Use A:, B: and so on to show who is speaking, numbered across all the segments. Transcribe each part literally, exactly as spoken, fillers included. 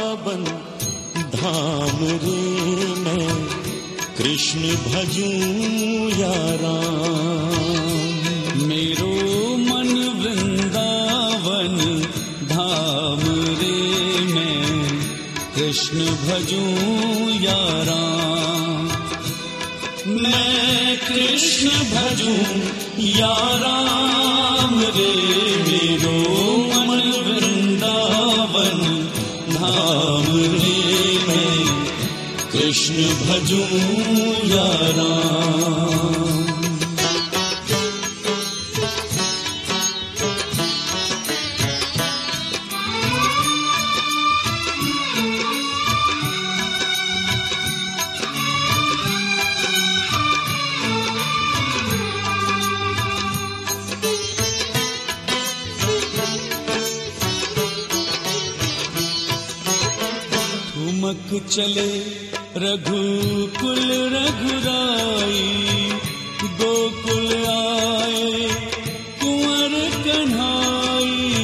A: वृंदावन धाम रे मैं कृष्ण भजूं या राम।
B: मेरो मन वृंदावन धाम रे मैं कृष्ण भजूं या राम। मैं कृष्ण भजूं या राम रे मेरो मन वृंदावन धाम रे मैं कृष्ण भजूं या राम। चले रघुकुल रघुराई, गोकुल आए कुंवर कन्हाई।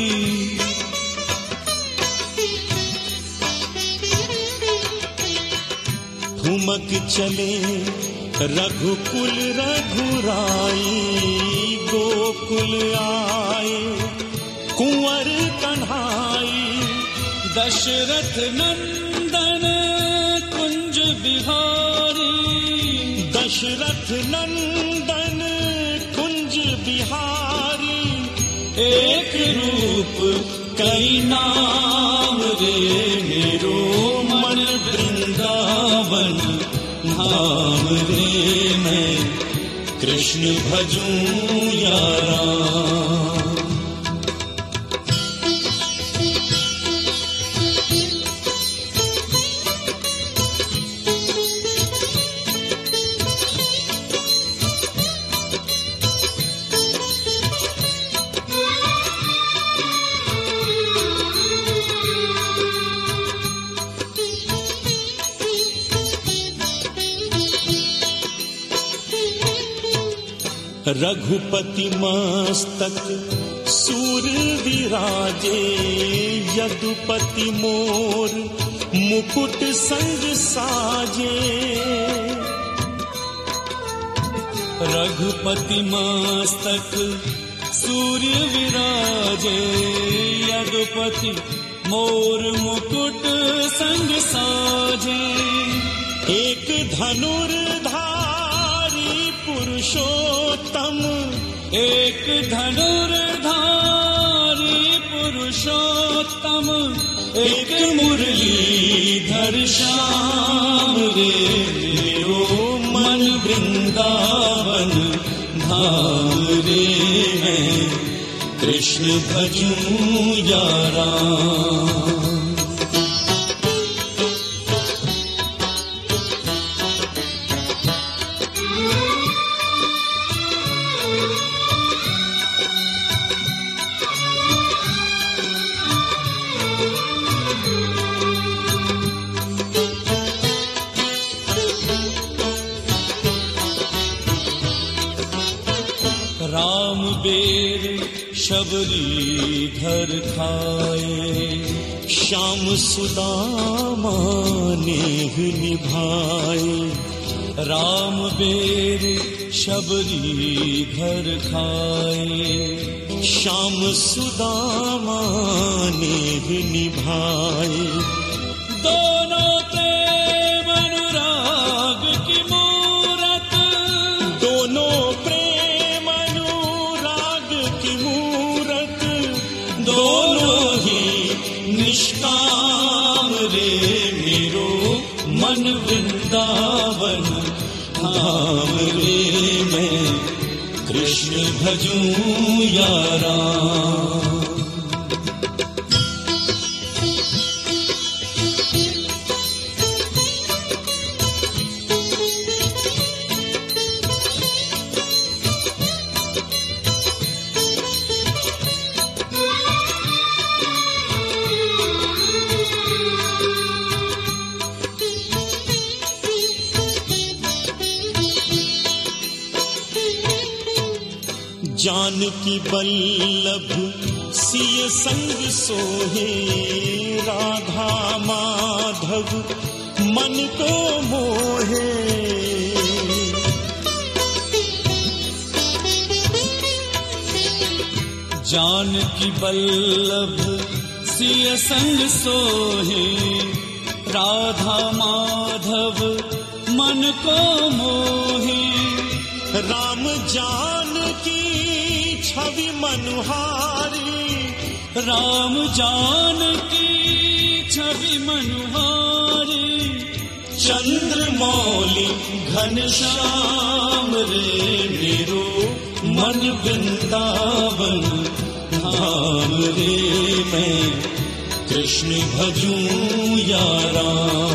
A: ठुमक चले रघुकुल रघुराई, गोकुल आए कुंवर कन्हाई।
B: दशरथ नंदन कुंज बिहारी,
A: दशरथ नंदन कुंज बिहारी।
B: एक रूप कई नाम रे मेरो मन वृंदावन धाम रे मैं कृष्ण भजूं या राम।
A: रघुपति मस्तक सूर विराजे, यदुपति मोर मुकुट संग साजे।
B: रघुपति मस्तक सूर्य विराजे, यदुपति मोर मुकुट संग साजे।
A: एक धनुर्धारी पुरुषोत्तम,
B: एक धनुर्धारी पुरुषोत्तम। एक मुरलीधर श्याम रे मेरो मन वृंदावन धाम रे मैं कृष्ण भजूं या राम। राम बेर शबरी घर खाए,
A: श्याम सुदामा नेह निभाए।
B: राम बेर शबरी घर खाए,
A: श्याम सुदामा नेह निभाए।
B: दोनों प्रेम अनुराग की मूरत,
A: दोनों प्रेम अनुराग की मूरत।
B: दोनों ही निष्काम रे मेरो मन वृंदावन धाम रे मैं कृष्ण भजूं या राम।
A: जानकी बल्लभ सिय संग सोहे, राधा माँ माधव मन को मोहे।
B: जानकी बल्लभ सिय संग सोहे, राधा माधव मन को मोहे।
A: राम जानकी छवि मनुहारी,
B: राम जानकी छवि मनुहारी।
A: चंद्रमौली घनश्याम रे मेरो मन वृंदावन धाम रे। मैं कृष्ण भजूं यारा,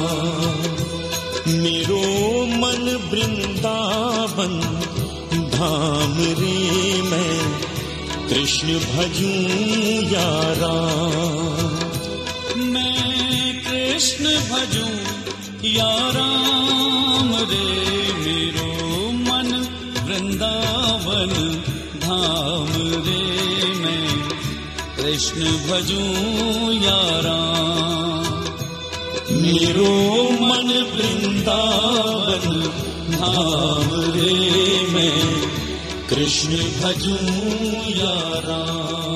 A: मेरो मन वृंदावन धाम रे। मैं कृष्ण भजूं यारा,
B: मैं कृष्ण भजूं याराम रे। मेरो मन वृंदावन धाम रे। मैं कृष्ण भजूं याराम,
A: मेरो मन वृंदावन धाम रे। मैं कृष्ण भजूं यारा।